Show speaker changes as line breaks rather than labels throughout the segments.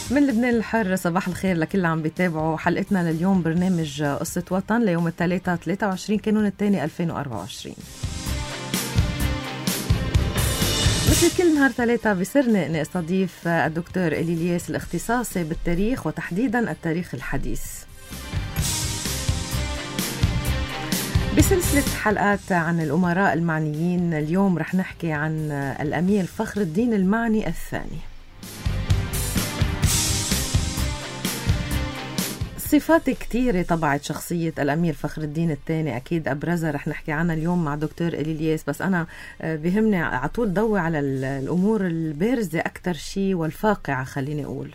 من لبنان الحر، صباح الخير لكل اللي عم بيتابعوا حلقتنا لليوم. برنامج قصة وطن ليوم الثلاثاء 23 كانون الثاني 2024. مثل كل نهار ثلاثة بيسرني أني أستضيف الدكتور إلي إلياس الاختصاصي بالتاريخ وتحديدا التاريخ الحديث. بسلسلة حلقات عن الأمراء المعنيين، اليوم رح نحكي عن الأمير فخر الدين المعني الثاني. صفات كتيرة طبعت شخصية الأمير فخر الدين الثاني، أكيد أبرزها رح نحكي عنها اليوم مع دكتور إلي إلياس، بس أنا بهمني عطول ضوي على الأمور البارزة أكتر شيء والفاقعة. خليني أقول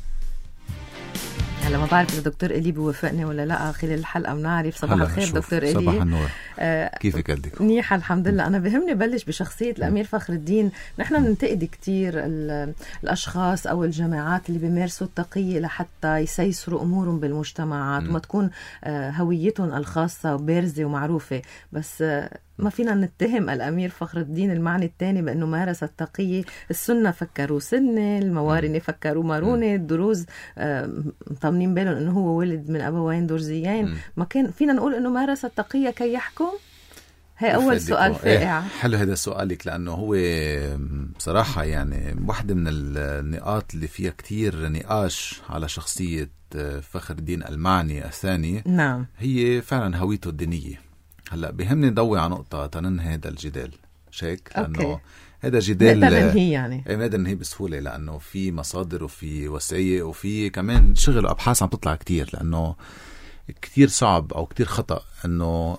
هلا ما بعرف إذا دكتور إلي بيوافقني ولا لا، خلال الحلقة بنعرف. صباح الخير دكتور إلي.
صباح النور. كيفك قدك؟
منيحة الحمد لله. أنا بهمني بلش بشخصية الأمير فخر الدين. نحن بننتقد كتير الأشخاص أو الجماعات اللي بيمارسوا التقية لحتى يسيسروا أمورهم بالمجتمعات وما تكون هويتهم الخاصة بارزة ومعروفة، بس ما فينا نتهم الأمير فخر الدين المعني الثاني بأنه مارس التقية. السنة فكروا سنة، الموارنة فكروا مارونة، الدروز مطمنين بالهم أنه هو ولد من أبوين درزيين. ما كان فينا نقول أنه مارس التقية كي يحكم. هي أول سؤال فائع.
حلو هذا سؤالك، لأنه هو بصراحة يعني واحدة من النقاط اللي فيها كتير نقاش على شخصية فخر الدين المعني الثاني.
نعم.
هي فعلا هويته الدينية. هلا بهمني نضوي على نقطة تننهي هذا الجدال شيك، لأنه هذا جدال
ننهي يعني
نقدر ننهي بسهولة، لأنه في مصادر وفي وثائق وفي كمان شغل وأبحاث عم تطلع كتير، لأنه كتير صعب أو كتير خطأ أنه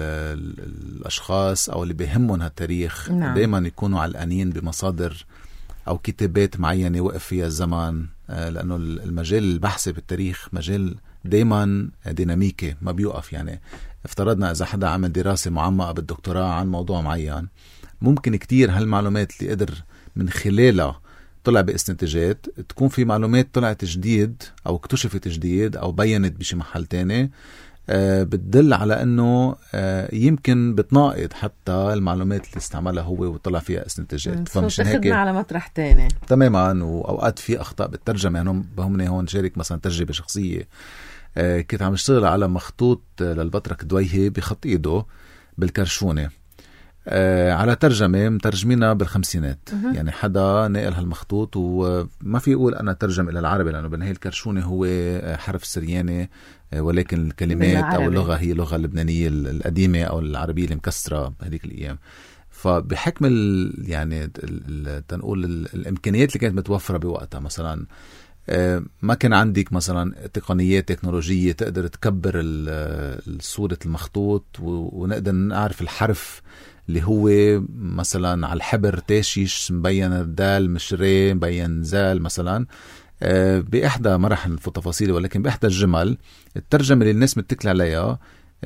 الأشخاص أو اللي بيهمهم هالتاريخ دايما يكونوا علقانين بمصادر أو كتابات معينة وقف فيها الزمن، لأنه المجال البحثي بالتاريخ مجال دايما ديناميكي ما بيوقف. يعني افترضنا إذا حدا عمل دراسة معمقة بالدكتوراه عن موضوع معين، ممكن كتير هالمعلومات اللي قدر من خلالها طلع باستنتاجات تكون في معلومات طلعت جديد أو اكتشفت جديد أو بينت بشي محل تاني بتدل على أنه يمكن بتناقض حتى المعلومات اللي استعملها هو وطلع فيها استنتاجات.
فمشان هيك على مطرح تاني
تماما. وأوقات في أخطاء بالترجمة. يعني بهمني هون شارك مثلا تجربة شخصية. كنت عم اشتغل على مخطوط للبطرك دويهي بخط ايده بالكرشونة، على ترجمة مترجمينها بالخمسينات. يعني حدا نقل هالمخطوط وما في يقول أنا ترجم إلى العربي، لأنه بنهي الكرشونة هو حرف سرياني، ولكن الكلمات أو اللغة هي اللغة اللبنانية القديمة أو العربية المكسرة بهذيك الأيام. فبحكم يعني تنقول الإمكانيات اللي كانت متوفرة بوقتها، مثلا ما كان عندك مثلا تقنيات تكنولوجية تقدر تكبر صورة المخطوط ونقدر نعرف الحرف اللي هو مثلا على الحبر تاشيش مبين الدال مش ري مبين زال مثلا بإحدى مراحل في تفاصيل، ولكن بإحدى الجمل الترجمة اللي الناس متكل عليها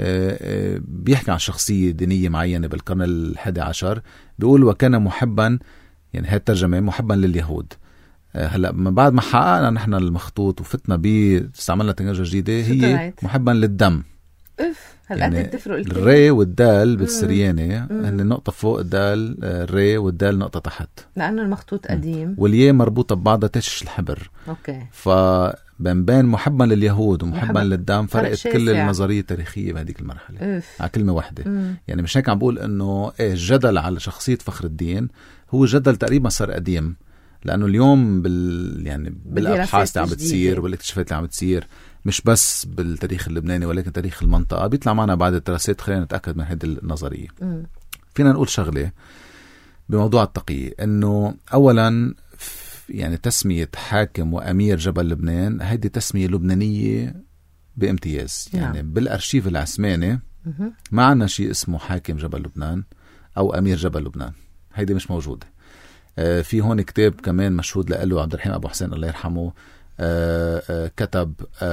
بيحكي عن شخصية دينية معينة بالقرن ال11، بيقول وكان محبا، يعني هاي الترجمة محبا لليهود. هلا من بعد ما حققنا نحن المخطوط وفتنا استعملنا تكنولوجيا جديدة هي محبا للدم.
هلا
يعني
تفرق
الري والدال بالسريانة هن نقطة فوق الدال الري والدال نقطة تحت،
لأنه المخطوط قديم
والياء مربوطة ببعضها تشش الحبر. فبين محبا لليهود ومحبا للدم فرقت كل النظرية التاريخية بهذيك المرحلة على كلمة واحدة. يعني مش هيك عم بقول انه الجدل على شخصية فخر الدين هو جدل تقريبا صار قديم، لأنه اليوم يعني بالأبحاث اللي عم بتصير والاكتشافات اللي عم بتصير مش بس بالتاريخ اللبناني ولكن تاريخ المنطقة بيطلع معنا بعد الدراسات. خلينا نتأكد من هذه النظرية. فينا نقول شغلة بموضوع التقية، إنه أولا يعني تسمية حاكم وأمير جبل لبنان هذه تسمية لبنانية بامتياز. يعني بالأرشيف العثماني ما عنا شيء اسمه حاكم جبل لبنان أو أمير جبل لبنان، هيدي مش موجودة. في هون كتاب كمان مشهود له عبد الرحيم أبو حسين الله يرحمه، كتب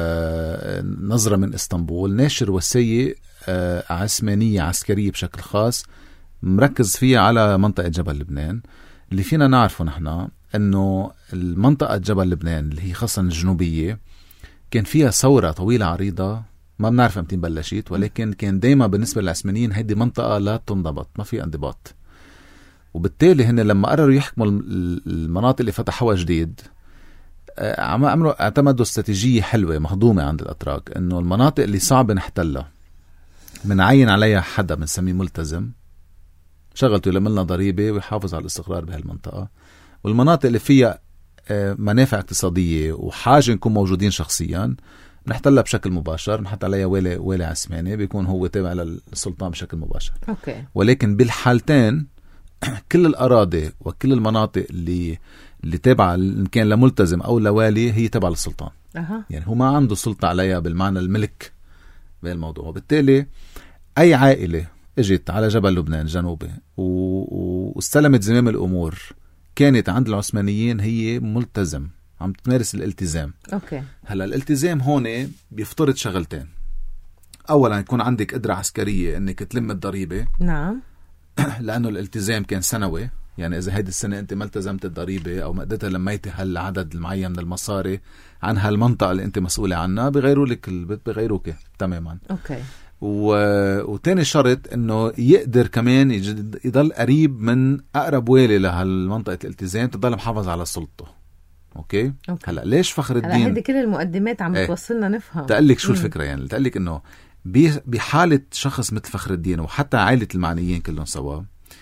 نظرة من اسطنبول، ناشر وثائق عثمانية عسكرية بشكل خاص مركز فيها على منطقة جبل لبنان. اللي فينا نعرفه نحن أنه المنطقة جبل لبنان اللي هي خاصة الجنوبية كان فيها ثورة طويلة عريضة ما بنعرف امتى بلشت، ولكن كان دايما بالنسبة للعثمانيين هيدي منطقة لا تنضبط، ما في انضباط. وبالتالي هن لما قرروا يحكموا المناطق اللي فتحوها جديد اعتمدوا استراتيجية حلوة مخدومة عند الأتراك، إنه المناطق اللي صعب نحتلها منعين عليها حدا بنسميه ملتزم شغلته يلملنا ضريبة ويحافظ على الاستقرار بهالمنطقة، والمناطق اللي فيها منافع اقتصادية وحاجة نكون موجودين شخصيا نحتلها بشكل مباشر، نحط عليها والي عثماني بيكون هو تابع للسلطان بشكل مباشر.
أوكي.
ولكن بالحالتين كل الأراضي وكل المناطق اللي تابعة إن كان لملتزم أو لوالي هي تابعة للسلطان. يعني هو ما عنده سلطة عليها بالمعنى الملك بالموضوع، وبالتالي أي عائلة اجت على جبل لبنان الجنوبي واستلمت زمام الأمور كانت عند العثمانيين هي ملتزم عم تمارس الالتزام.
أوكي.
هلا الالتزام هون بيفترض شغلتين، أولا يكون عندك قدرة عسكرية إنك تلم الضريبة.
نعم.
لأنه الالتزام كان سنوي، يعني إذا هيدي السنة أنت ما التزمت الضريبة أو ما قدرت لميت هالعدد المعين من المصاري عن هالمنطقة اللي أنت مسؤولة عنها بغيروا لك البيت، بغيروك تماما.
أوكي.
وتاني شرط إنه يقدر كمان يضل قريب من أقرب والي لهالمنطقة الالتزام، تضل محافظ على سلطته. أوكي.
هلا
ليش فخر الدين؟
هلا هيدي كل المقدمات عم بتوصلنا نفهم.
تقلك شو الفكرة، يعني تقلك إنه بحالة شخص مثل فخر الدين وحتى عائلة المعنيين كلهم سوا،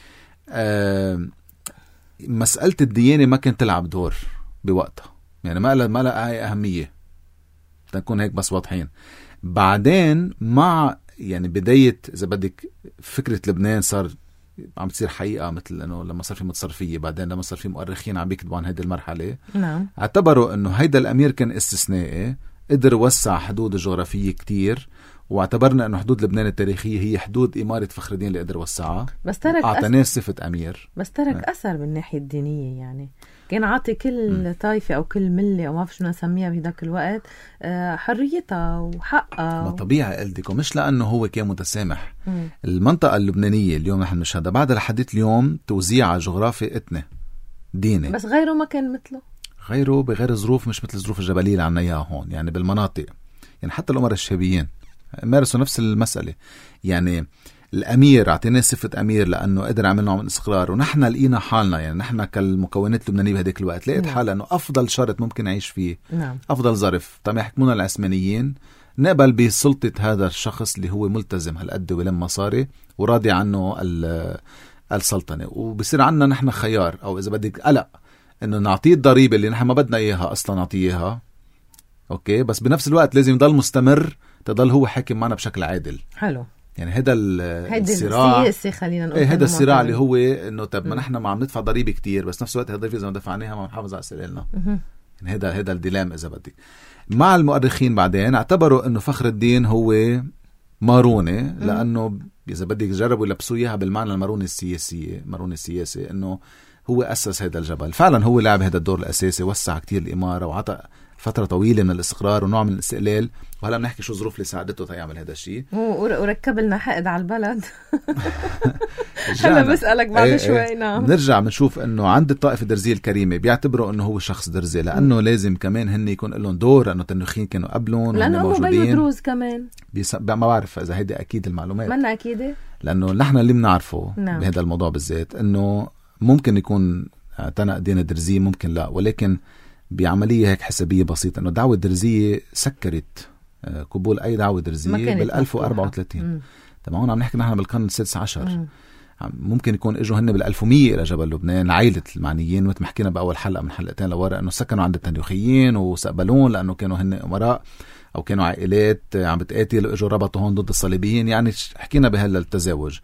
مسألة الديانة ما كانت تلعب دور بوقتها، يعني ما لها أهمية، تكون هيك بس واضحين. بعدين مع يعني بداية إذا بدك فكرة لبنان صار عم تصير حقيقة، مثل إنه لما صار في متصرفية، بعدين لما صار في مؤرخين عم بيكتبوا عن هيدي المرحلة.
نعم.
اعتبروا إنه هيدا الأمير كان استثنائي، قدر وسع حدود الجغرافية كتير، واعتبرنا انه حدود لبنان التاريخية هي حدود إمارة فخر الدين اللي قدر وسعها،
بس ترك
اعطاناه صفة أمير،
بس ترك أثر بالناحية الدينية. يعني كان عاطي كل طائفة أو كل ملة أو ما في شو نسميها بذاك الوقت حريتها وحقها.
ما طبيعي قلتكم، مش لأنه هو كان متسامح. المنطقة اللبنانية اليوم نحن نشهدها بعد لحديت اليوم توزيع جغرافي إثني ديني،
بس غيره ما كان مثله،
غيره بغير ظروف، مش مثل الظروف الجبلية اللي عنا إياها هون. يعني بالمناطق يعني حتى الأمراء الشهبيين مارسوا نفس المسألة. يعني الأمير اعطيناه صفة أمير لأنه قدر يعمل نوع من الاستقرار، ونحن لقينا حالنا، يعني نحن كالمكونات اللبنانية بهديك الوقت لقيت حالة أنه أفضل شرط ممكن نعيش فيه، أفضل ظرف طبعا يحكمونا العثمانيين، نقبل بسلطة هذا الشخص اللي هو ملتزم هالقد ولم مصاري وراضي عنه السلطنة، وبصير عنا نحن خيار أو إذا بدك قلق إنه نعطيه الضريبة اللي نحن ما بدنا إياها أصلا نعطيها. أوكي، بس بنفس الوقت لازم يضل مستمر، تضل هو حاكم معنا بشكل عادل.
حلو.
يعني هذا الصراع
السياسي، خلينا نقول
هذا الصراع اللي هو انه طب ما نحن ما عم ندفع ضريبه كتير، بس نفس الوقت هذا الضريبه اذا ما دفعناها ما بنحافظ على استقلالنا. يعني هذا الديلام اذا بدك. مع المؤرخين بعدين اعتبروا انه فخر الدين هو ماروني، لانه اذا بدك جربوا يلبسوا اياها بالمعنى الماروني السياسي انه هو اسس هذا الجبل. فعلا هو لعب هذا الدور الاساسي، وسع كتير الاماره وعطى فترة طويلة من الاستقرار ونوع من الاستقلال، وهلا بنحكي شو الظروف اللي ساعدته تيعمل هذا الشيء.
وركب لنا حقد على البلد. هلا بسألك بعد شوي. نعم.
نرجع بنشوف انه عند الطائفة الدرزية الكريمة بيعتبروا انه هو شخص درزي، لانه لازم كمان هن يكون لهم دور، انه التنوخيين كانوا قبلهم
لانه هم بيو دروز كمان.
ما بعرف اذا هيدي اكيد المعلومات،
منا اكيده،
لانه نحن اللي بنعرفه بهذا الموضوع بالذات انه ممكن يكون اعتنق دين الدرزية، ممكن لا، ولكن بعملية هيك حسابية بسيطة انه دعوة درزية سكرت قبول اي دعوة درزية بال1034. طبعا هون عم نحكي نحن بالقرن السادس عشر. ممكن يكون اجوا هن بال1100 الى جبل لبنان عائلة المعنيين، مثل ما حكينا باول حلقة من حلقتين لورا انه سكنوا عند التنيوخيين واستقبلون لانه كانوا هن امراء او كانوا عائلات عم بتقاتل واجوا ربطوا هون ضد الصليبيين. يعني حكينا بهذا التزاوج.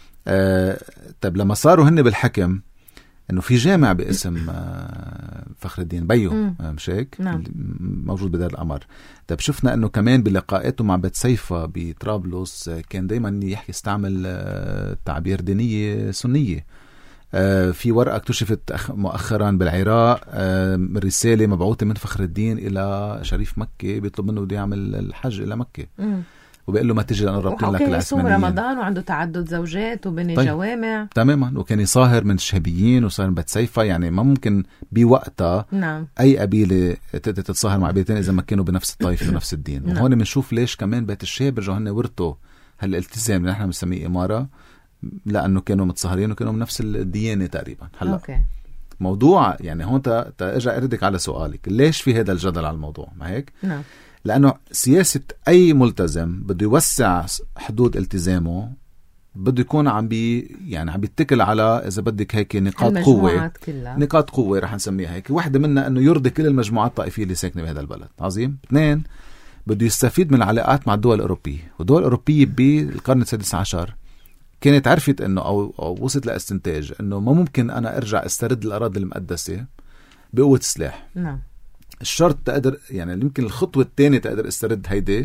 طيب لما صاروا هن بالحكم انه في جامع باسم فخر الدين بيو، مش هيك؟ موجود بدار القمر. طيب شفنا انه كمان بلقاءاته مع بيت سيفا بطرابلس كان دايما يحكي يستعمل تعبير دينية سنية. في ورقة اكتشفت مؤخرا بالعراق، رسالة مبعوثة من فخر الدين الى شريف مكة بيطلب منه بده يعمل الحج الى مكة، وبيقول له ما تيجي لأنه ربطين لك العثمانيين.
رمضان وعنده تعدد زوجات وبني جوامع.
تماما. وكان يصاهر من الشهبيين وصاهر من بيت سيفا. يعني ما ممكن بوقتها أي قبيلة تتصاهر مع قبيلتين إذا ما كانوا بنفس الطائفة ونفس الدين. وهون بنشوف ليش كمان بيت الشهب رجعوا هن ورثوا هالالتزام اللي نحن بنسميه إمارة، لأنه كانوا متصاهرين وكانوا من نفس الديانة تقريبا. هلا موضوع يعني هون ارجع اردك على سؤالك ليش في هذا الجدل على الموضوع، ما هيك؟
نعم.
لأنه سياسة أي ملتزم بده يوسع حدود التزامه، بده يكون عم بيتكل على إذا بدك هيك نقاط قوة كلها. نقاط قوة رح نسميها هيك. واحدة منها أنه يرضي كل المجموعات الطائفية اللي ساكنة بهذا البلد. عظيم. 2 بده يستفيد من العلاقات مع الدول الأوروبية، والدول الأوروبية بالقرن السادس عشر كانت عرفت أنه أو وصلت لاستنتاج أنه ما ممكن أنا أرجع استرد الأراضي المقدسة بقوة السلاح.
نعم.
الشرط تقدر يعني يمكن الخطوة الثانية تقدر استرد هيدي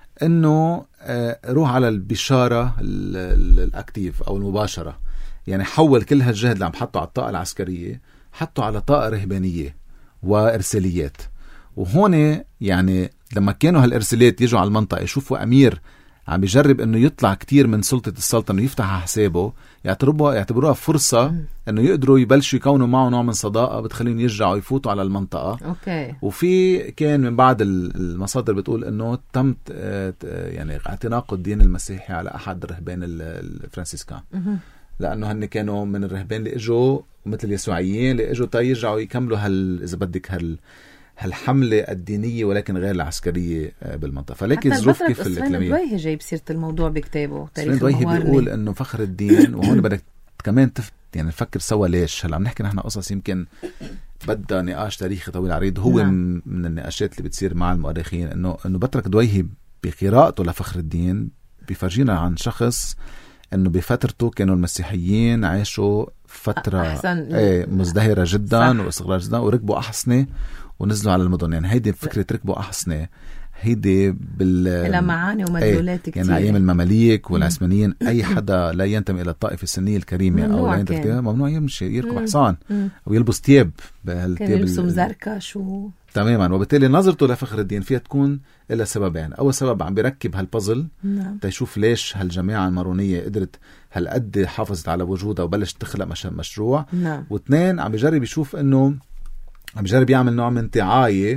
انه روح على البشارة الاكتيف او المباشرة، يعني حول كل هالجهد اللي عم حطه على الطاقة العسكرية حطه على طاقة رهبانية وارساليات. وهون يعني لما كانوا هالارساليات يجوا على المنطقة يشوفوا امير عم بيجرب انه يطلع كتير من سلطة السلطنة ويفتح على حسابه، يعتبروها فرصة انه يقدروا يبلشوا يكونوا معه نوع من صداقة بتخليهم يرجعوا يفوتوا على المنطقة.
أوكي.
وفي كان من بعد المصادر بتقول انه تم يعني اعتناق الدين المسيحي على احد الرهبان الفرنسيسكان، لانه هن كانوا من الرهبان اللي اجوا مثل اليسوعيين اللي اجوا يرجعوا يكملوا اذا بدك هالحملة الدينية ولكن غير العسكرية بالمنطقة. فلكن ظروف كيف الإقليمية.
دويهي جاي بسيرة الموضوع بكتابه
تاريخ دويهي بيقول إنه فخر الدين وهون بدك كمان يعني نفكر سوا ليش. هلا عم نحكي نحن قصص يمكن بدها نقاش تاريخي طويل عريض. هو نعم. من النقاشات اللي بتصير مع المؤرخين إنه بترك دويهي بقراءته لفخر الدين بيفرجينا عن شخص إنه بفترته كانوا المسيحيين عاشوا فترة مزدهرة جدا واستقرار جدا وركبوا أحصنة ونزلوا على المدن. يعني هيدي فكرة ركبوا أحصنة هيدي
إلى معاني ومدلولات كتير.
يعني أيام المماليك والعثمانيين أي حدا لا ينتمي إلى الطائفة السنية الكريمة أو لا ينتمي ممنوع يمشي يركب حصان ويلبس ثياب
كان يلبسوا مزركش
تماما. وبالتالي نظرته لفخر الدين فيها تكون إلى سببين. أول سبب عم بيركب هالبازل تيشوف ليش هالجماعة المارونية قدرت هالقد حافظت على وجودها وبلشت تخلق مشروع. واثنين عم بيجرب يشوف إنه عم بيجرب يعمل نوع من تعاية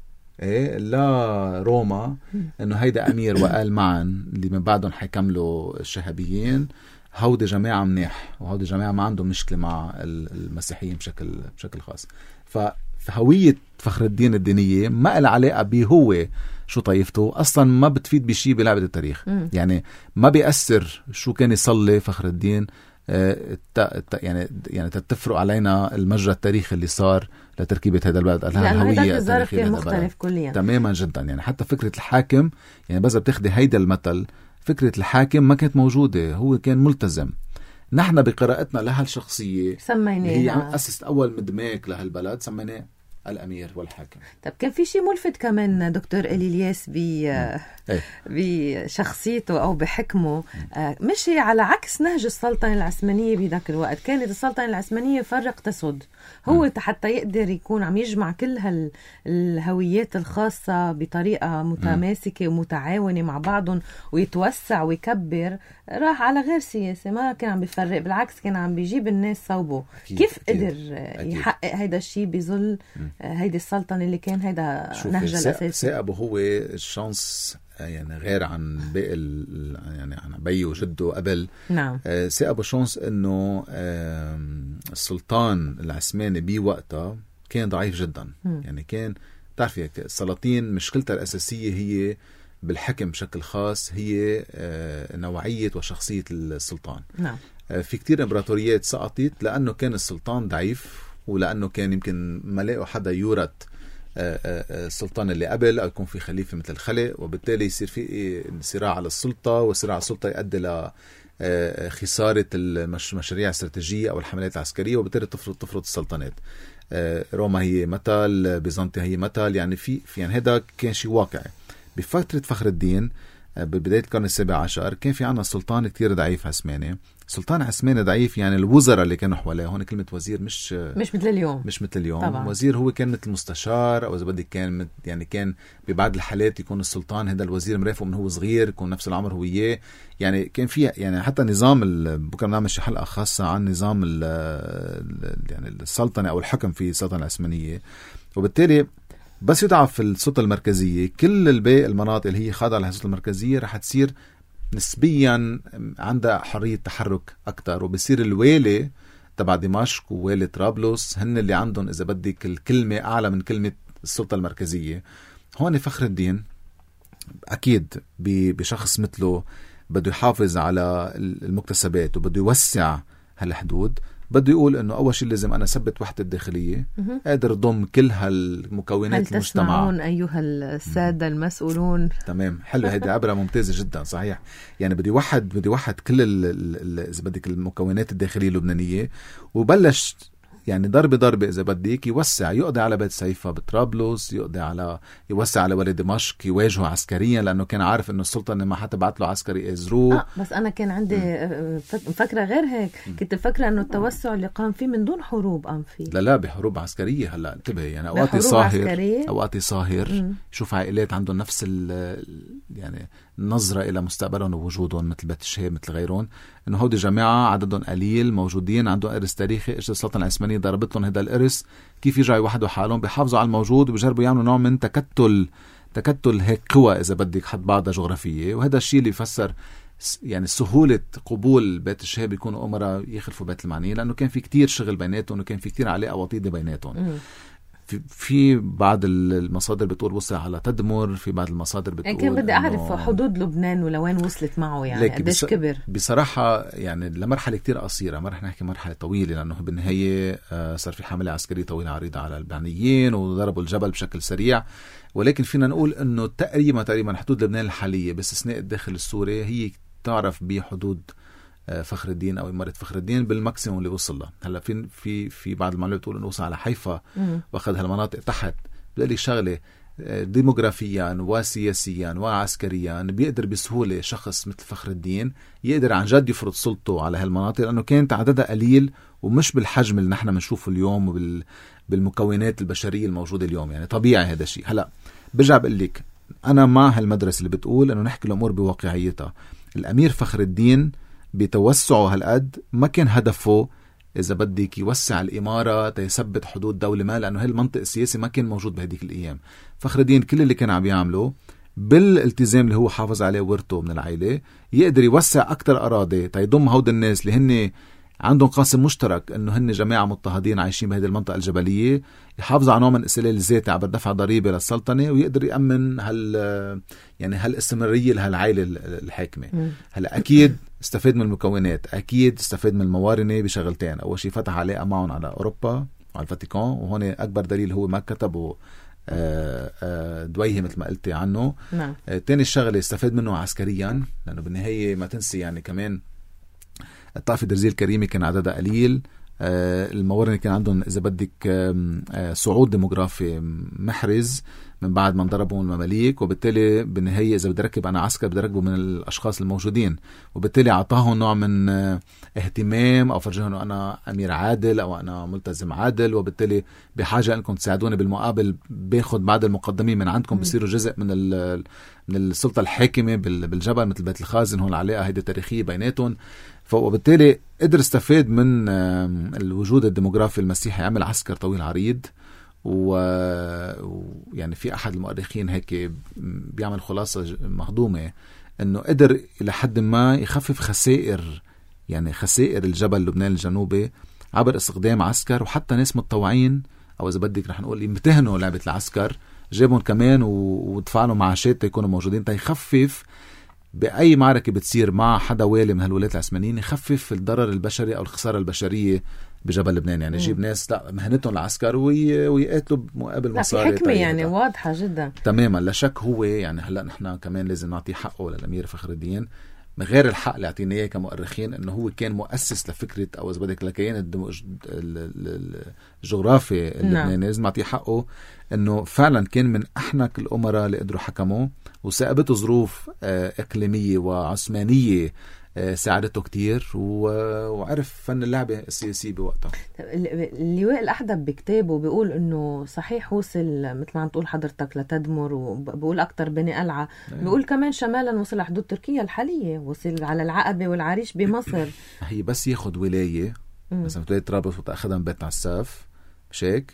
لا روما إنه هيدا أمير وقال معا اللي من بعدهم حيكملوا الشهابيين هودي جماعة منيح وهودي جماعة ما عندهم مشكلة مع المسيحيين بشكل خاص. فهوية فخر الدين الدينية ما لها علاقة به هو شو طائفته أصلا، ما بتفيد بشي بلعبة التاريخ. يعني ما بيأثر شو كان يصلي فخر الدين يعني تتفرق علينا المجرى التاريخي اللي صار لتركيبة هذا البلد.
الهوية التاريخية مختلف كليا
تماما جدا. يعني حتى فكرة الحاكم يعني بس بتاخدي هيدا المثل، فكرة الحاكم ما كانت موجودة، هو كان ملتزم. نحن بقراءتنا لهالشخصية هي أسست أول مدماك لهالبلد سميناه الأمير والحاكم.
طب كان في شيء ملفت كمان دكتور إلياس بشخصيته أو بحكمه، مشي على عكس نهج السلطنة العثمانية بذاك الوقت. كانت السلطنة العثمانية فرق تسد، هو حتى يقدر يكون عم يجمع كل الهويات الخاصة بطريقة متماسكة ومتعاونة مع بعضهم ويتوسع ويكبر. راح على غير سياسة، ما كان عم بيفرق، بالعكس كان عم بيجيب الناس صوبه. كيف قدر يحقق هيدا الشيء بظل هيدي السلطنة اللي كان هيدا نهجها الأساسي؟
سائبه هو الشانس يعني غير عن باقي يعني عن بي وجده قبل.
نعم.
سائبه شانس انه السلطان العثماني بوقتها كان ضعيف جدا. يعني كان تعرفي السلاطين مشكلتها الأساسية هي بالحكم بشكل خاص هي نوعية وشخصية السلطان.
نعم.
في كتير إمبراطوريات سقطت لأنه كان السلطان ضعيف، ولأنه كان يمكن ما لاقوا حدا يورث السلطان اللي قبل أو يكون في خليفة مثل الخلق، وبالتالي يصير في صراع على السلطة، وصراع على السلطة يؤدي ل خسارة المشاريع الاستراتيجية أو الحملات العسكرية، وبالتالي تفرض السلطنات. روما هي مثل، بيزنطة هي مثل. يعني في يعني هذا كان شيء واقعي. بفترة فخر الدين ببداية القرن السابع عشر كان في عنا سلطان كتير ضعيف عثماني. سلطان عثماني ضعيف يعني الوزراء اللي كانوا حواليه، هون كلمة وزير مش
مثل اليوم.
مش مثل اليوم
طبعا.
وزير هو كان مثل مستشار، أو إذا بدك كان يعني كان ببعض الحالات يكون السلطان هذا الوزير مرافقه من هو صغير، يكون نفس العمر هو إياه. يعني كان في يعني حتى نظام بكرة نعمل شي حلقة خاصة عن نظام يعني السلطنة أو الحكم في السلطنة العثمانية. وبالتالي بس يضعف السلطة المركزية كل الباقي المناطق اللي هي خاضعة للسلطة المركزية رح تصير نسبيا عندها حرية تحرك أكتر، وبصير الوالي تبع دمشق ووالي طرابلس هن اللي عندهم إذا بدك الكلمة أعلى من كلمة السلطة المركزية. هون فخر الدين أكيد بشخص مثله بده يحافظ على المكتسبات وبده يوسع هالحدود. بده يقول انه اول شيء لازم انا اثبت وحدة الداخلية قادر ضم كل هالمكونات المجتمع.
هل تسمعون ايها السادة المسؤولون؟
تمام، حلو، هيدي عبارة ممتازة جدا. صحيح، يعني بدي يوحد كل اذا بدك المكونات الداخلية اللبنانية، وبلش يعني ضربة إذا بدك يوسع، يقضي على بيت سيفا بطرابلس، يوسع على ولي دمشق، يواجهه عسكريا لأنه كان عارف إنه السلطة إنه ما حتبعت له عسكري إزروه.
بس أنا كان عندي فكرة غير هيك. كنت فكرة إنه التوسع اللي قام فيه من دون حروب قام فيه.
لا بحروب عسكرية. هلا انتبه، يعني أوقات صاهر شوف عائلات عندهم نفس يعني نظرة إلى مستقبلهم ووجودهم، مثل بيت الشهاب مثل غيرهم، إنه هودي جماعة عددهم قليل موجودين عندهم إرث تاريخي، إيش السلطنة العثمانية ضربت لهم هذا الإرث، كيف يرجعوا يوحدوا حالهم؟ بيحافظوا على الموجود وبيجربوا يعملوا نوع من تكتل هيك قوى إذا بدك حد بعضها جغرافية. وهذا الشيء اللي يفسر يعني سهولة قبول بيت الشهاب يكونوا أمراء يخلفوا بيت المعني، لأنه كان في كتير شغل بيناتهم وكان في كتير علاقة وطيدة بيناتهم. في بعض المصادر بتقول وصل على تدمر، في بعض المصادر بتقول
كان بدي أعرف حدود لبنان ولوين وصلت معه، يعني قديش كبر
بصراحة. يعني لمرحلة كتير قصيرة، ما رح نحكي مرحلة طويلة، لأنه بالنهاية صار في حملة عسكرية طويلة عريضة على البعنيين وضربوا الجبل بشكل سريع. ولكن فينا نقول أنه تقريبا حدود لبنان الحالية باستثناء الداخل السوري هي تعرف بحدود فخر الدين او اماره فخر الدين بالماكسيموم اللي وصل له. هلا في بعض المعلومات بتقول انه وصل على حيفا واخذ هالمناطق تحت. بدي شغله ديموغرافيا وسياسيا وعسكريا بيقدر بسهوله شخص مثل فخر الدين يقدر عن جد يفرض سلطته على هالمناطق، لانه كانت عددها قليل ومش بالحجم اللي نحن بنشوفه اليوم وبالمكونات البشريه الموجوده اليوم. يعني طبيعي هذا الشيء. هلا برجع بقول لك انا مع هالمدرسه اللي بتقول انه نحكي الامور بواقعيتها. الامير فخر الدين بتوسعه هالقد ما كان هدفه إذا بدك يوسع الإمارة تيثبت حدود دولة ما، لأنه هالمنطق السياسي ما كان موجود بهديك الأيام. فخر الدين كل اللي كان عم يعمله بالالتزام اللي هو حافظ عليه ورثه من العائلة يقدر يوسع أكتر أراضي تيضم هود الناس اللي هن عندهم قاسم مشترك انه هن جماعه مضطهدين عايشين بهذه المنطقه الجبليه، يحافظوا على نوع من الاستقلال الذاتي عبر دفع ضريبه للسلطنه ويقدر يامن هالاستمراريه لهالعائله الحاكمه. هلا اكيد استفاد من المكونات، اكيد استفاد من الموارنه بشغلتين. اول شيء فتح علاقه معهم على اوروبا وعلى الفاتيكان، وهون اكبر دليل هو ما كتبوا دويهي مثل ما قلتي عنه.
نعم.
تاني الشغله استفاد منه عسكريا، لانه بالنهايه ما تنسي يعني كمان الطائفة درزية الكريمة كان عددها قليل. الموارنة كان عندهم إذا بدك صعود ديموغرافي محرز من بعد ما انضربوا المماليك، وبالتالي بالنهاية إذا بدي ركب أنا عسكر بدي ركبه من الأشخاص الموجودين، وبالتالي أعطاهم نوع من اهتمام أو فرجهم أنه أنا أمير عادل أو أنا ملتزم عادل، وبالتالي بحاجة أنكم تساعدوني بالمقابل باخد بعض المقدمين من عندكم بيصيروا جزء من السلطة الحاكمة بالجبل مثل بيت الخازن. هون العلاقة هيدي تاريخية بيناتهم، وبالتالي قدر استفاد من الوجود الديموغرافي المسيحي، عمل عسكر طويل عريض. ويعني في أحد المؤرخين هيك بيعمل خلاصة مهضومة أنه قدر إلى حد ما يخفف خسائر الجبل لبنان الجنوبي عبر استخدام عسكر، وحتى ناس متطوعين أو إذا بدك رح نقول يمتهنوا لعبة العسكر جابهم كمان ودفع لهم معاشات يكونوا موجودين تيخفف بأي معركة بتصير مع حدا والي من هالولايات العثمانيين، يخفف الضرر البشري أو الخسارة البشرية بجبل لبنان. يعني يجيب ناس لا مهنتهم العسكر ويقاتلوا مقابل مصاري.
في حكمة يعني واضحة جدا تماما،
لا شك. هو يعني هلأ نحن كمان لازم نعطي حقه للأمير فخر الدين، من غير الحق اللي اعطيناه كمؤرخين انه هو كان مؤسس لفكره او اذا بدك لكيان الجغرافي اللبناني. لازم نعطيه حقه انه فعلا كان من احنك الامراء اللي قدروا حكموا، وسابته ظروف اقليميه وعثمانيه ساعدته كتير، وعرف فن اللعبة السياسية بوقتها.
اللواء الأحدب بكتابه بيقول إنه صحيح وصل مثل ما عم تقول حضرتك لتدمر، وبقول أكتر بني قلعة. بيقول كمان شمالا وصل حدود تركيا الحالية، وصل على العقبة والعريش بمصر.
هي بس ياخد ولاية مثلا ولاية طرابلس وتأخذها من بيت عساف مش هيك،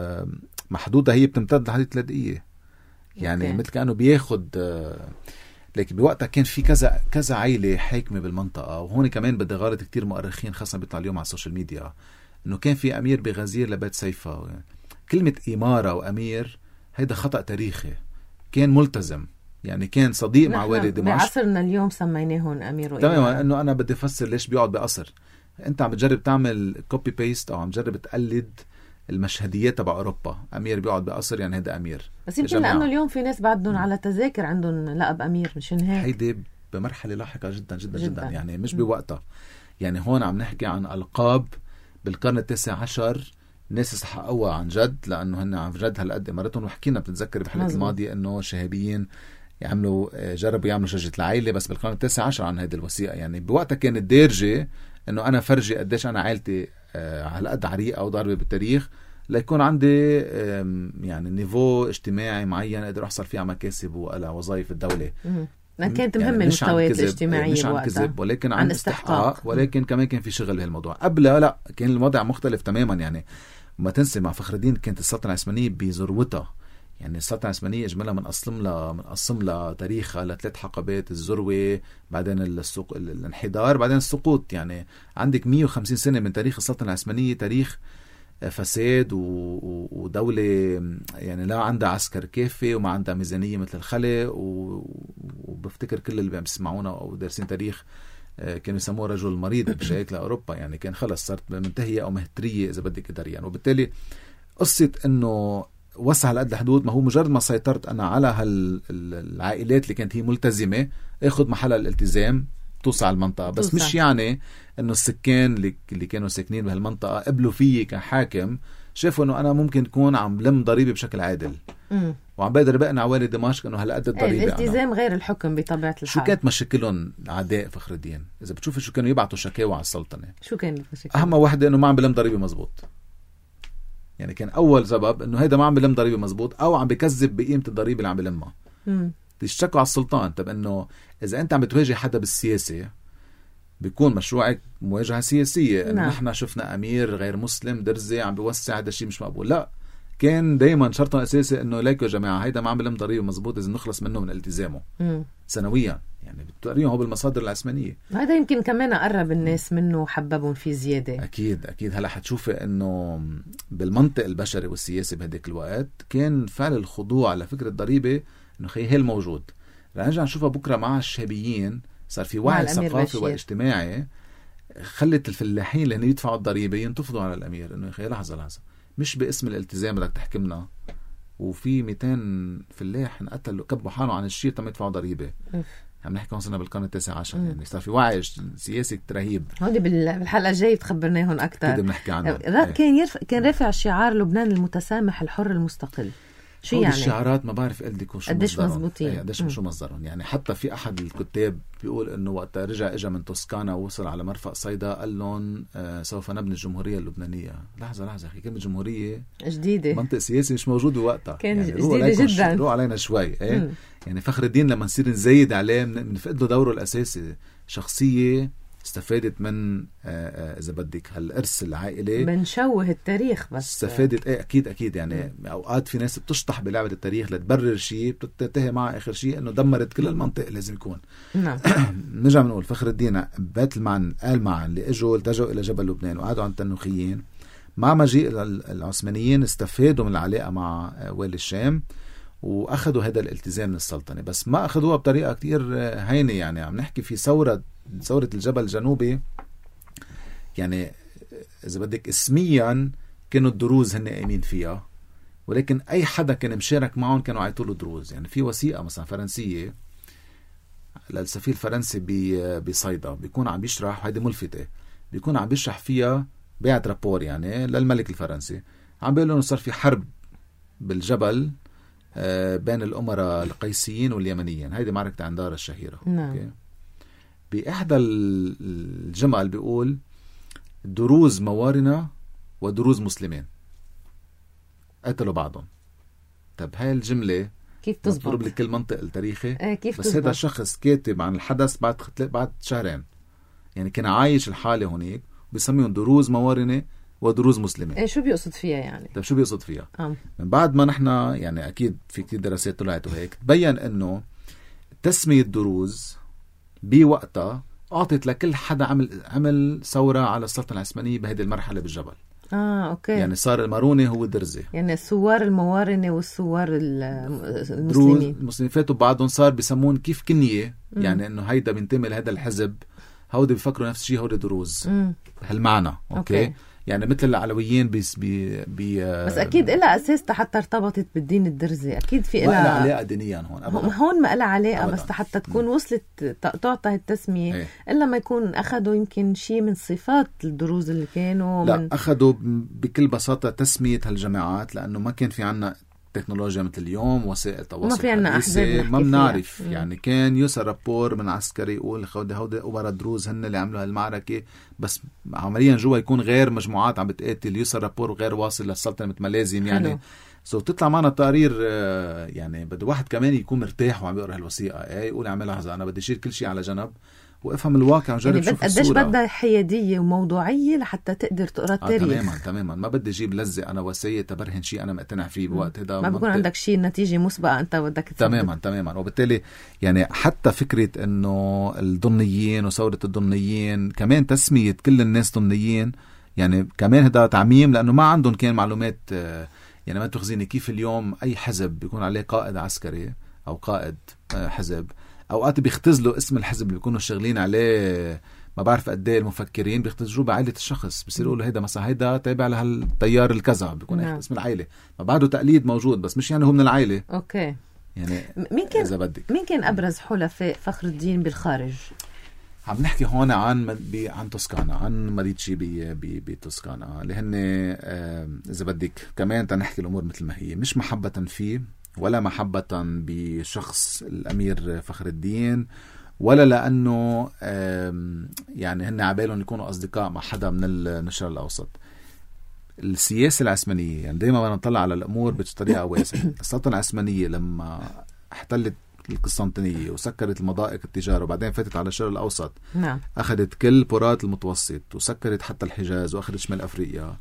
محدودة هي بتمتد لحد 3 دقيقة. يعني مثل كأنه بياخد لكن بوقتها كان في كذا عائلة حاكمة بالمنطقة. وهون كمان بدي غارض كتير مؤرخين خاصة بيطلع اليوم على السوشيال ميديا إنه كان في أمير بغزير لبيت سيفا. كلمة إمارة وأمير هيدا خطأ تاريخي. كان ملتزم، يعني كان صديق مع والد دمشق.
بعصرنا اليوم سميناهم أمير
وإمارة. تمام. إنه أنا بدي أفسر ليش بيقعد بقصر. أنت عم بتجرب تعمل كوبي بيست أو عم تجرب تقلد المشهديات تبع أوروبا. أمير بيقعد بقصر يعني هذا أمير.
بس يمكن لأنه اليوم في ناس بعدهم على تذاكر عندهم لقب أمير، مشان هيك.
هيدي بمرحلة لاحقة جدا جدا جدا, جداً. يعني مش بوقتها. يعني هون عم نحكي عن ألقاب بالقرن 19 ناس استحقوها عن جد، لأنه هن عن جد هالقد إمارتهم. وحكينا بتتذكر بحلقة الماضية إنه الشهابيين جربوا يعملوا شجرة العائلة بس بالقرن 19 عن هذه الوثيقة. يعني بوقتها كانت دارجة إنه أنا فرجي قديش أنا عائلتي على قد عريقة وضاربة بالتاريخ، ليكون عندي يعني نيفو اجتماعي معين أقدر أحصل فيه على مكاسب وعلى وظائف الدولة.
كانت مهمة يعني المستويات الاجتماعية،
مش عن كذب ولكن عن استحقاق. ولكن كمان كان في شغل بهالموضوع. قبلها لا، كان الوضع مختلف تماما. يعني ما تنسي مع فخر الدين كانت السلطنة العثمانية بذروتها. يعني السلطنة العثمانية إجمالها منقسم لها تاريخها لثلاث حقبات: الذروة، بعدين الانحدار، بعدين السقوط. يعني عندك 150 سنة من تاريخ السلطنة العثمانية تاريخ فساد ودولة يعني لا عندها عسكر كافي وما عندها ميزانية مثل الخلق. وبفتكر كل اللي بيسمعونا أو دارسين تاريخ كانوا يسموه رجل مريض بشكل لأوروبا. يعني كان خلص صارت منتهية أو مهترية إذا بدك إداريا. يعني وبالتالي قصة إنه وسع على قد الحدود، ما هو مجرد ما سيطرت أنا على العائلات اللي كانت هي ملتزمة اخذ محلها الالتزام توسع المنطقة. بس توسع. مش يعني انه السكان اللي كانوا ساكنين بهالمنطقة قبلوا فيي كحاكم، شافوا انه انا ممكن تكون عم لم ضريبة بشكل عادل وعم بقدر بقنع والد دمشق انه هالقد الضريبة.
الالتزام غير الحكم بطبيعة الحال.
شو كانت مشاكلهم اعداء فخر الدين؟ اذا بتشوف شو كانوا يبعتوا شكاوى على السلطنة،
شو كان المشاكل؟
اهم واحدة انه ما عم بلم ضريبة مزبوط. يعني كان اول سبب انه هيدا ما عم بلم ضريبة مزبوط او عم بكذب بقيمة الضريبة اللي عم بلمها. تشتكوا على السلطان. طب انه اذا انت عم بتواجه حدا بالسياسة بيكون مشروعك مواجهة سياسية. انه نحن شفنا امير غير مسلم درزي عم بيوسع، هذا الشيء مش مقبول. لا، كان دايما شرطنا الاساسي انه ليكوا يا جماعة هيدا ما عم بلم ضريبة مزبوط، اذا نخلص منه من التزامه سنويا. يعني بتقريهم هو بالمصادر العثمانية.
هذا يمكن كمان قرب الناس منه وحببهم فيه زيادة.
أكيد. هلا حتشوفي إنه بالمنطق البشري والسياسي بهديك الوقت كان فعل الخضوع لفكرة ضريبة إنه هي الموجود. رجع نشوفها بكرة مع الشابيين صار في وعي ثقافي واجتماعي خلت الفلاحين اللي يدفعوا الضريبة ينتفضوا على الأمير إنه يا لحظة مش باسم الالتزام بدك تحكمنا، وفي 200 فلاح انقتلوا كبوا حالهم عن الشيء تم يدفعوا ضريبة. عم نحكي وصلنا بالقرن 19. يعني صار في وعي سياسي رهيب.
هودي بالحلقة الجاية تخبرناهم أكتر.
كده بنحكي عنه.
كان رافع شعار لبنان المتسامح الحر المستقل. شو يعني؟
الشعارات ما بعرف قديكم شو
قديش مزبوطين.
قديش شو مصدرهم. يعني حتى في أحد الكتاب بيقول إنه وقت إجا من توسكانا ووصل على مرفق صيدا قال لهم سوف نبني الجمهورية اللبنانية. لحظة أخي، كلمة جمهورية جديدة، منطق سياسي مش موجود بوقتها.
كان يعني جديدة جدا.
روح علينا شوي. يعني فخر الدين لما نصير نزيد عليه بنفقد له دوره الأساسي. شخصية استفادت من إذا بدك هالإرث العائلي،
بنشوه التاريخ بس
استفادت. أكيد يعني أوقات في ناس بتشطح بلعبة التاريخ لتبرر شيء بتنتهي معه آخر شيء إنه دمرت كل المنطق لازم يكون.
نعم.
نرجع بنقول فخر الدين بات المعن قال معن اللي اجوا التجوا إلى جبل لبنان وقعدوا عند التنوخيين. مع مجيء العثمانيين استفادوا من العلاقة مع والي الشام وأخذوا هذا الالتزام من السلطنة، بس ما أخذوها بطريقة كتير هينة. يعني عم نحكي في ثورة الجبل الجنوبي. يعني إذا بدك اسميا كانوا الدروز هن قايمين فيها، ولكن أي حدا كان مشارك معهم كانوا عيطوا دروز. يعني في وثيقة مثلا فرنسية للسفير الفرنسي بصيدا بيكون عم بيشرح، هيدي ملفتة، بيكون عم بيشرح فيها بيعت رابور يعني للملك الفرنسي، عم بيقول إنه صار في حرب بالجبل بين الأمراء القيسيين واليمنيين. هيدي معركة عندار الشهيرة.
نعم.
بإحدى الجمل بيقول دروز موارنة ودروز مسلمين قتلوا بعضهم. طب هاي الجملة
كيف تزبط؟
تضرب لك كل منطق التاريخي.
كيف
بس هذا شخص كاتب عن الحدث بعد شهرين، يعني كان عايش الحالة هناك، بيسميهم دروز موارنة ودروز مسلمة.
شو بيقصد فيها يعني؟
طيب شو بيقصد فيها؟ من بعد ما نحن يعني أكيد في كتير دراسات طلعت وهيك تبين إنه تسمية دروز بوقتها أعطت لكل حدا عمل ثورة على السلطنة العثمانية بهذه المرحلة بالجبل.
أوكي.
يعني صار الماروني هو درزة،
يعني الثوار الموارنة والثوار المسلمين
المسلمين فاتوا بعضهم صار بيسمون كيف كنية، يعني إنه هيدا بينتمي لهذا الحزب، هودي بيفكروا نفس الشيء، هودي دروز هالمعنى. أوكي. يعني مثل العلويين بس
أكيد إلها أساس حتى ارتبطت بالدين الدرزي، أكيد في إلها
علاقة دينيا
هون ما إلها علاقة
أبداً.
بس حتى تكون وصلت تعطى التسمية إلا ما يكون أخذوا يمكن شيء من صفات الدروز اللي كانوا
لا أخذوا بكل بساطة تسمية هالجماعات، لأنه ما كان في عنا تكنولوجيا مثل اليوم، وسائل تواصل حديثة، ما بنعرف. يعني كان يوصل رابور من عسكري يقول هودي أوبرا دروز هن اللي عملوا هالمعركة، بس عمليا جوا يكون غير مجموعات عم بتقاتل، يوصل رابور غير واصل للسلطنة مثل ما لازم. يعني تطلع معنا تقارير، يعني بده واحد كمان يكون مرتاح وعم يقرأ هالوثيقة، يقول اعمل لحظة أنا بدي أشيل كل شيء على جنب وافهم الواقع وجرب
يعني
شوف الصورة.
قديش بدها حيادية وموضوعية لحتى تقدر تقرأ التاريخ.
تماما ما بدي اجيب لزق انا وسيء تبرهن شيء انا مقتنع فيه بوقت هذا،
ما بكون عندك شيء نتيجة مسبقة انت بدك
تماما. وبالتالي يعني حتى فكرة انه الضمنيين وثورة الضمنيين كمان تسمية كل الناس ضمنيين، يعني كمان هذا تعميم، لانه ما عندهم كان معلومات. يعني ما تخزيني كيف اليوم اي حزب بيكون عليه قائد عسكري او قائد حزب، اوقات بيختزلوا اسم الحزب اللي بيكونوا شغالين عليه، ما بعرف قد ايه المفكرين بيختزلوا بعائله الشخص، بصير يقولوا هيدا مثلا هيدا تابع لهالتيار الكذا، بيكون اسم العائله، ما بعده تقليد موجود بس مش يعني هو من العائله.
اوكي.
يعني
مين كان ابرز حلفاء فخر الدين بالخارج؟
عم نحكي هون عن توسكانا، عن مديتشي بتوسكانا، اللي هن اذا بدك كمان تنحكي الامور مثل ما هي، مش محبه فيه ولا محبة بشخص الأمير فخر الدين، ولا لأنه يعني هن عبالهم يكونوا أصدقاء مع حدا من الشرق الأوسط. السياسة العثمانية يعني دايما بدنا نطلع على الأمور بطريقة واسعة. السلطنة العثمانية لما احتلت القسطنطينية وسكرت المضائق التجارة وبعدين فتت على الشرق الأوسط، أخذت كل بورات المتوسط وسكرت حتى الحجاز وأخذت شمال أفريقيا،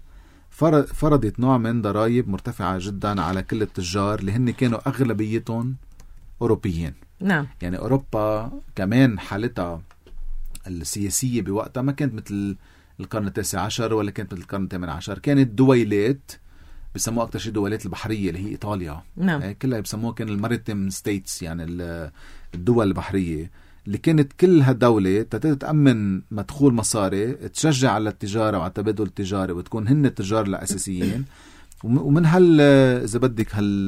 فرضت نوع من ضرائب مرتفعة جدا على كل التجار اللي هن كانوا أغلبيتهم أوروبيين. يعني أوروبا كمان حالتها السياسية بوقتها ما كانت مثل القرن التاسع عشر ولا كانت مثل القرن الثامن عشر، كانت دويلات بيسموها أكتر شيء دويلات البحرية اللي هي إيطاليا. كلها بيسموها كان الماريتيم ستيتس، يعني الدول البحرية اللي كانت كل هالدولة تتأمن مدخول مصاري تشجع على التجارة وعلى التبادل التجاري وتكون هن التجار الأساسيين. ومن إذا بدك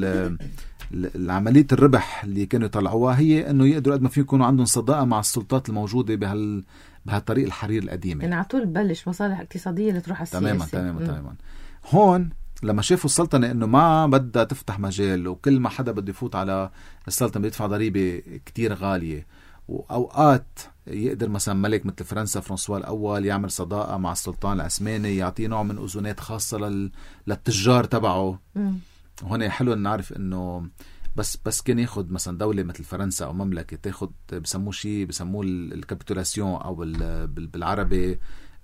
العملية الربح اللي كانوا يطلعوها هي أنه يقدروا قد ما فيه يكونوا عندهم صداقة مع السلطات الموجودة بهالطريق الحرير القديمة.
يعني على طول بلش مصالح اقتصادية اللي تروح على السياسة.
تماما. هون لما شافوا السلطنة إنه ما بدها تفتح مجال وكل ما حدا بده يفوت على السلطنة بيدفع ضريبة كتير غالية، وأوقات يقدر مثلا ملك مثل فرنسا فرانسوا الأول يعمل صداقة مع السلطان العثماني يعطيه نوع من أذونات خاصة للتجار تبعه. وهنا حلو أن نعرف إنه بس كان ياخد مثلا دولة مثل فرنسا أو مملكة تاخد بسموه شيء بسموه الكابيتولاسيون أو بالعربي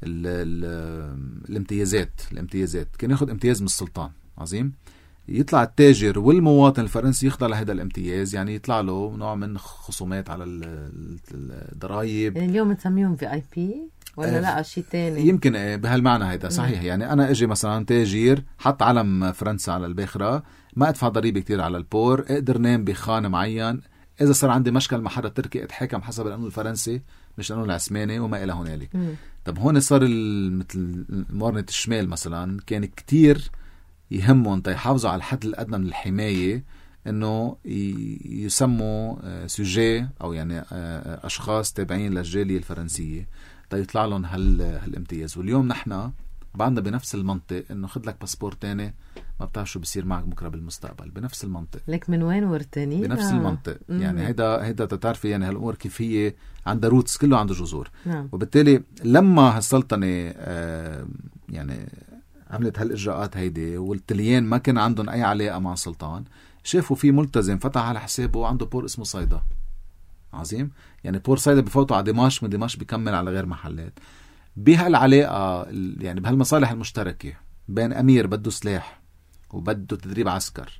الامتيازات. كان ياخد امتياز من السلطان عظيم، يطلع التاجر والمواطن الفرنسي يخضع لهذا الامتياز، يعني يطلع له نوع من خصومات على الضرائب.
يعني اليوم نسميهم VIP ولا لا شيء تاني؟
يمكن بهالمعنى هيدا صحيح. يعني أنا أجي مثلا تاجير حط علم فرنسا على الباخرة، ما أدفع ضريبة كتير على البور، أقدر نام بخان معين، إذا صار عندي مشكل مع حدا تركي أتحاكم حسب القانون الفرنسي مش القانون العثماني وما إلى هنالك. طب هون صار مثل موارنة الشمال مثلا كان كتير يهمهم يحافظوا على الحد الأدنى من الحماية، إنه يسموا سوجي أو يعني أشخاص تابعين للجالية الفرنسية يطلع لهم هالامتياز. واليوم نحن بعدنا بنفس المنطق، إنه خد لك باسبور تاني ما بتعرف شو بصير معك بكرة بالمستقبل، بنفس المنطق.
لك من وين ورتني؟
بنفس المنطق. يعني هيدا تتعرفي يعني هالأمور كيف هي عندها روتس، كله عنده جذور. وبالتالي لما هالسلطنة يعني عملت هالإجراءات هيدي والتليين ما كان عندهم أي علاقة مع السلطان، شافوا في ملتزم فتح على حسابه عنده بور اسمه صيدا عظيم. يعني بور صيدا بفوتوا على دمشق، من دمشق بيكمل على غير محلات. بهالعلاقة يعني بهالمصالح المشتركة بين أمير بده سلاح وبده تدريب عسكر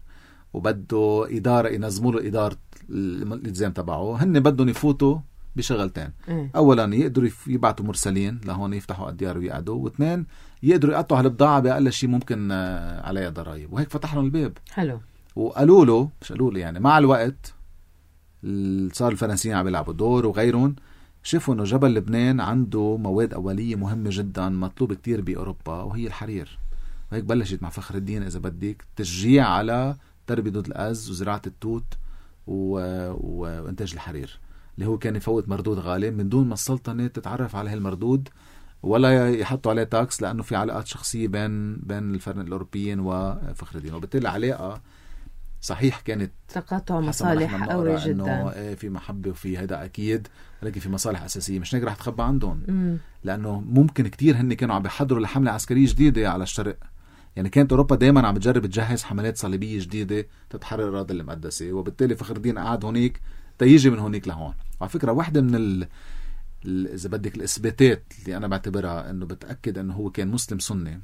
وبده إدارة ينظموا له إدارة الالتزام تبعه، هن بدهم يفوتوا بشغلتين. أولا يقدروا يبعتوا مرسلين لهون يفتحوا الديار ويقعدوا، واثنين يقدروا يقطعوا هالبضاعة بأقل شيء ممكن عليها ضرائب، وهيك فتح لهم الباب.
حلو.
وقالوا له مش قالوا له يعني مع الوقت صار الفرنسيين عم يلعبوا دور وغيرهم، شافوا انه جبل لبنان عنده مواد أولية مهمة جدا مطلوب كتير بأوروبا، وهي الحرير. وهيك بلشت مع فخر الدين إذا بدك تشجيع على تربية دود الأز وزراعة التوت وإنتاج الحرير، اللي هو كان يفوت مردود غالي من دون ما السلطنة تتعرف على هالمردود ولا يحطوا عليه تاكس، لأنه في علاقات شخصية بين الأوروبيين وفخر الدين. وبالتالي العلاقة صحيح كانت
تقاطع مصالح قوي جدا،
في محبة وفي هذا أكيد، ولكن في مصالح أساسية مش نقدر تخبى عندهم. لأنه ممكن كتير هن كانوا عم بيحضروا لحملة عسكرية جديدة على الشرق. يعني كانت أوروبا دايما عم تجرب تجهز حملات صليبية جديدة تتحرر الأراضي المقدسة، وبالتالي فخر الدين قاعد هونيك تيجي من هونيك لهون. وعلى فكرة واحدة من إذا بدك الإثباتات اللي أنا بعتبرها إنه بتأكد إنه هو كان مسلم سني،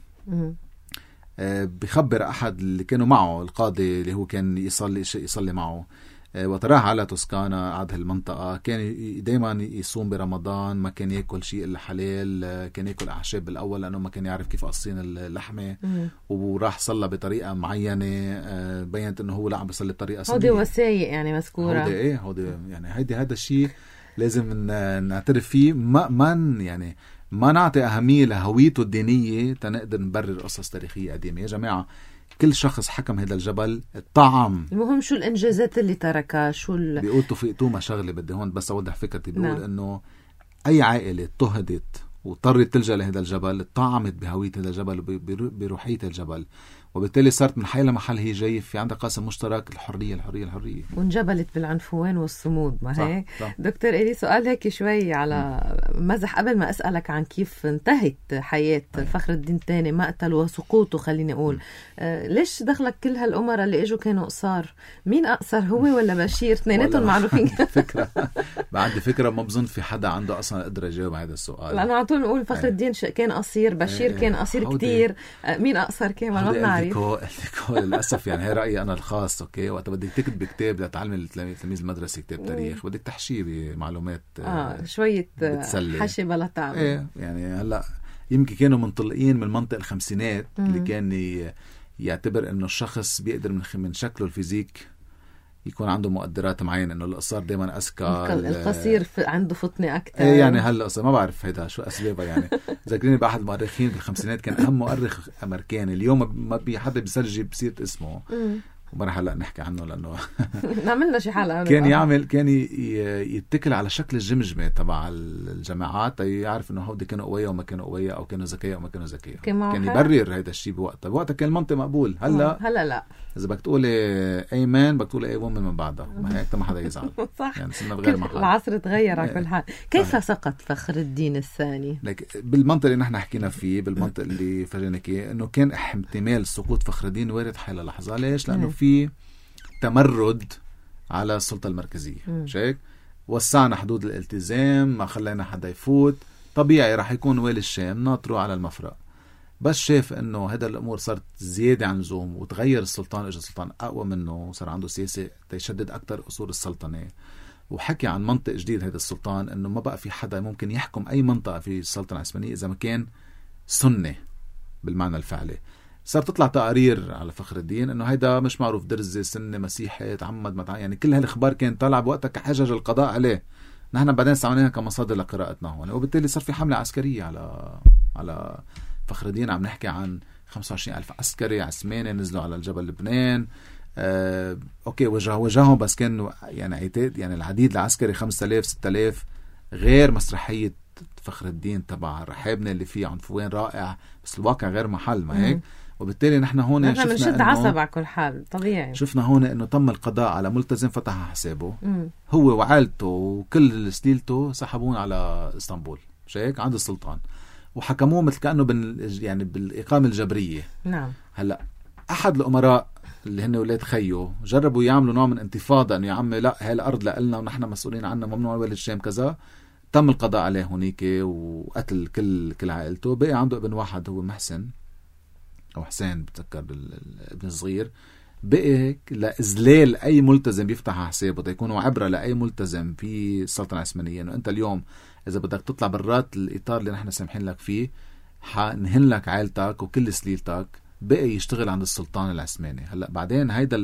بخبر أحد اللي كانوا معه القاضي اللي هو كان يصلي معه وتراح على توسكانا، قعد هالمنطقة، كان دايما يصوم برمضان، ما كان يأكل شيء إلا حلال، كان يأكل أعشاب بالأول لأنه ما كان يعرف كيف قصين اللحمة، وراح صلى بطريقة معينة بينت إنه هو لا عم بيصلي بطريقة سنية.
هودي وسايق يعني مذكورة،
هودي يعني هذا الشيء لازم نعترف فيه، ما نعطي أهمية لهويته الدينية تنقدر نبرر قصص تاريخية قديمة. يا جماعة كل شخص حكم هذا الجبل الطعم،
المهم شو الإنجازات اللي تركها،
بيقول توفيق توما شغلة بدي هون بس أوضح فكرتي، بيقول إنه أي عائلة اضطهدت واضطرت تلجأ لهذا الجبل طعمت بهوية هذا الجبل وبروحية الجبل، وبالتالي صارت من حي لمحل هي جاي في عندها قاسم مشترك، الحرية الحرية الحرية،
وانجبلت بالعنفوان والصمود. ما هيك دكتور إلي سؤال هيك شوي على مزح قبل ما أسألك عن كيف انتهت حياة فخر الدين الثاني، مقتل وسقوطه خليني أقول. ليش دخلك كل هالأمراء اللي إجوا كانوا قصار؟ مين أقصر، هو ولا بشير؟ اثنيناتهم معروفين.
عندي فكرة ما بظن في حدا عنده أصلا قدرة يجاوب هذا السؤال،
لأنه على طول نقول فخر الدين كان قصير، بشير كان قصير كتير، مين أقصر كمان ما بنعرف.
للأسف يعني هي رأيي أنا الخاص. أوكي، وقت بدك تكتب كتاب لتعلم التلميذ المدرسي كتاب تاريخ بدك تحشيه بمعلومات
شوية حشي بلا تعب.
يعني هلا يمكن كانوا منطلقين من منطقة الخمسينات اللي كان يعتبر إنه الشخص بيقدر من شكله الفيزيك يكون عنده مؤدرات معينة، إنه القصار دايما أذكى،
القصير عنده فطنة أكتر.
يعني هلا ما بعرف هيدا شو أسبابها. يعني ذاكريني بأحد المؤرخين بالخمسينات كان أهم مؤرخ أمريكاني، اليوم ما بي حدا بيسجل بصيرة اسمه وما رح هلا نحكي عنه لأنه
نعملنا شي حلقة.
كان يتكل على شكل الجمجمة تبع الجماعات يعرف إنه هودي كانوا قوية وما كانوا قوية، أو كانوا ذكية وما كانوا ذكية. كان يبرر هيدا الشيء بوقتها كان المنطق مقبول. هلا
لا،
إذا بدك تقولي أيمان بدك تقولي أي ومن من بعدها، ما هيك ما حدا يزعل.
صح،
يعني صرنا بغير محل،
العصر تغير على كل حال. كيف سقط فخر الدين الثاني؟
بالمنطق اللي نحن حكينا فيه، بالمنطق اللي فرجناك إنه كان احتمال سقوط فخر الدين وارد حيلا لحظة. ليش؟ لأنه في تمرد على السلطة المركزية. شايف؟ وسعنا حدود الالتزام، ما خلينا حدا يفوت، طبيعي راح يكون والي الشام ناطروا على المفرق. بس شاف انه هذا الامور صارت زيادة عن اللزوم وتغير السلطان، اجى السلطان اقوى منه وصار عنده سياسة تيشدد اكثر اصول السلطنة، وحكي عن منطق جديد هذا السلطان انه ما بقى في حدا ممكن يحكم اي منطقة في السلطنة العثمانية اذا ما كان سني بالمعنى الفعلي. صار تطلع تقارير على فخر الدين انه هيدا مش معروف، درزي، سني، مسيحي، تعمد، يعني كل هالاخبار كانت طالعه بوقتها كحجج القضاء عليه. نحن بعدين استعملناها كمصادر لقراءتنا هون، وبالتالي صار في حمله عسكريه على فخر الدين. عم نحكي عن 25,000 عسكري عثماني نزلوا على الجبل لبنان. اوكي وجههم بس كانوا يعني عتاد، يعني العديد العسكري 5,000 6,000، غير مسرحيه فخر الدين تبع رحابنا اللي فيه عنفوان رائع، بس الواقع غير محل. ما هيك؟ وبالتالي نحن هون
شفنا بنشد عصب على كل حال، طبيعي.
شفنا هون انه تم القضاء على ملتزم فتح حسابه، هو وعائلته وكل سليلته سحبون على اسطنبول، مش هيك؟ عند السلطان، وحكموه مثل كأنه يعني بالإقامة الجبرية.
نعم.
هلا أحد الأمراء اللي هن ولاد خيو جربوا يعملوا نوع من انتفاضة، انه يا عمي لا هاي الأرض لنا ونحن مسؤولين عنها، ممنوع والد الشام كذا. تم القضاء عليه هونيك وقتل كل عائلته. بقي عنده ابن واحد هو محسن أو حسين، بتذكر الابن الصغير، بقي لإذلال أي ملتزم بيفتح حسابه تيكونوا عبرة لأي ملتزم في السلطنة العثمانية، إنه أنت اليوم إذا بدك تطلع برات الإطار اللي نحن سامحين لك فيه حنهن لك عائلتك وكل سليلتك، بقي يشتغل عند السلطان العثماني. هلأ بعدين هيدا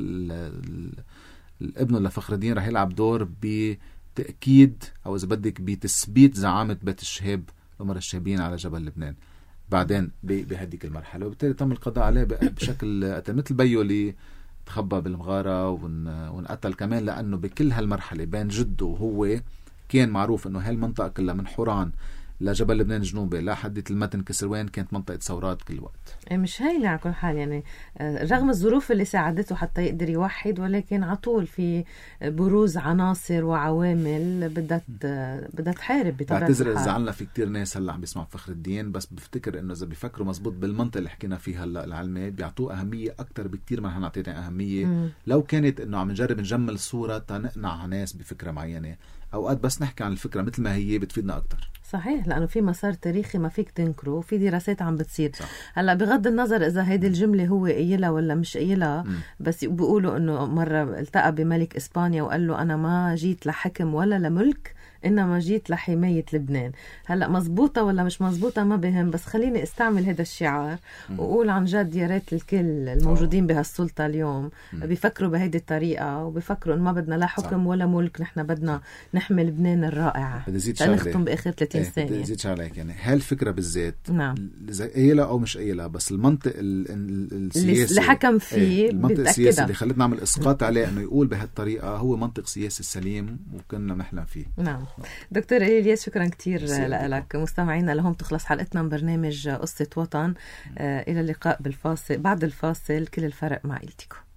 الابن لفخر الدين رح يلعب دور بتأكيد أو إذا بدك بتثبيت زعامة بيت الشهاب الأمراء الشهابيين على جبل لبنان بعدين بهديك المرحلة، وبالتالي تم القضاء عليه بشكل مثل بيو اللي تخبى بالمغارة ونقتل كمان، لأنه بكل هالمرحلة بين جده وهو كان معروف أنه هالمنطقة كلها من حوران لجبل لبنان الجنوبي لحدية المتن كسروان كانت منطقة ثورات كل وقت.
مش هايلة على كل حال يعني، رغم الظروف اللي ساعدته حتى يقدر يوحد، ولكن عطول في بروز عناصر وعوامل بدها تحارب بطبيعة الحال.
بعتذر إذا زعلنا في كتير ناس هلا عم بيسمعوا فخر الدين، بس بفتكر إنه إذا بيفكروا مزبوط بالمنطقة اللي حكينا فيها هلا العلمي بيعطوه أهمية أكتر بكتير ما نحن نعطينا أهمية. لو كانت إنه عم نجرب نجمل صورة تنقنع ناس بفكرة معينة، أوقات بس نحكي عن الفكرة مثل ما هي بتفيدنا أكتر.
صحيح، لأنه في مسار تاريخي ما فيك تنكره، في دراسات عم بتصير. هلا بغض النظر إذا هيدي الجملة هو قيلها ولا مش قيلها، بس بيقولوا إنه مرة التقى بملك إسبانيا وقال له أنا ما جيت لحكم ولا لملك، إنما جيت لحماية لبنان. هلأ مزبوطة ولا مش مزبوطة ما بهم، بس خليني استعمل هذا الشعار وقول عن جد يا ريت الكل الموجودين بهالسلطة اليوم بيفكروا بهيدي الطريقة، وبيفكروا إنه ما بدنا لا حكم ولا ملك، نحن بدنا نحمي لبنان الرائعة.
نختم
بآخر 30 ثانية.
بدي أزيد شغلك يعني هالفكرة بالذات،
نعم،
إذا قيلها أو مش قيلها، بس المنطق السياسي
اللي حكم فيه
المنطق السياسي اللي خلتنا نعمل إسقاط عليه إنه يقول بهالطريقة هو منطق سياسي سليم وكنا نحلم فيه.
نعم. دكتور إلياس شكرا كتير لك. مستمعينا لهم تخلص حلقتنا من برنامج قصة وطن. إلى اللقاء بالفاصل، بعد الفاصل كل الفرق مع عائلتكم.